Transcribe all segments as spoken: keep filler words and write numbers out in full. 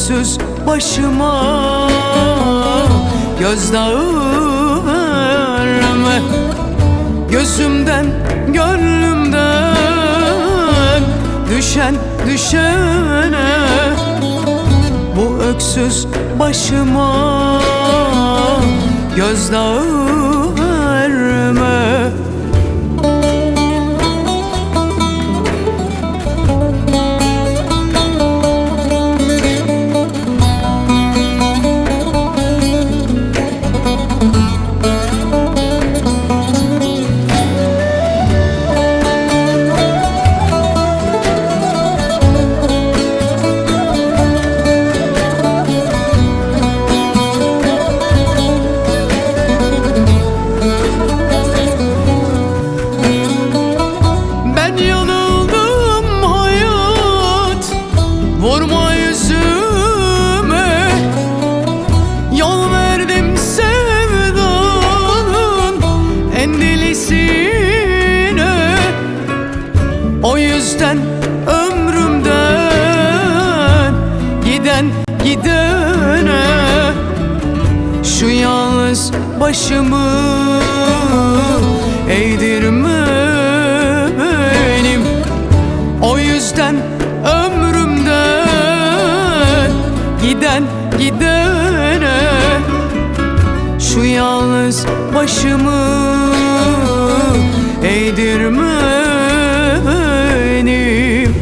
öksüz başıma gözdağı verme. Gözümden gönlümden düşen düşene bu öksüz başıma gözdağı verme. Vurma yüzüme, yol verdim sevdanın en delisine. O yüzden ömrümden giden gidene şu yalnız başımı eğdirme benim. O yüzden ömrümden giden gidene şu yalnız başımı eğdirme benim.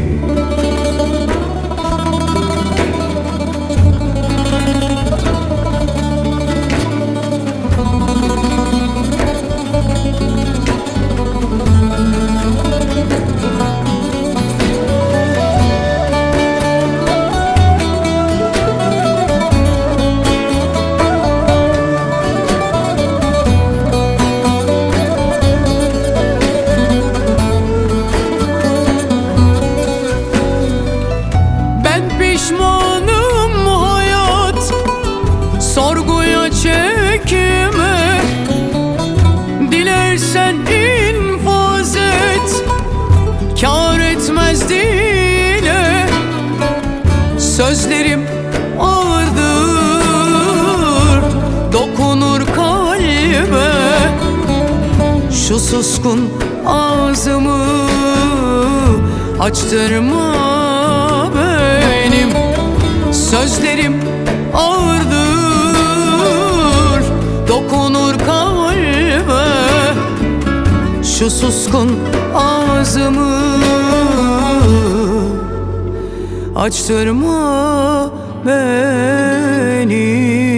Pişmanım hayat, sorguya çekme. Dilersen infaz et, kâr etmez dile. Sözlerim ağırdır, dokunur kalbe. Şu suskun ağzımı açtırma benim. Sözlerim ağırdır, dokunur kalbe. Şu suskun ağzımı açtırma beni.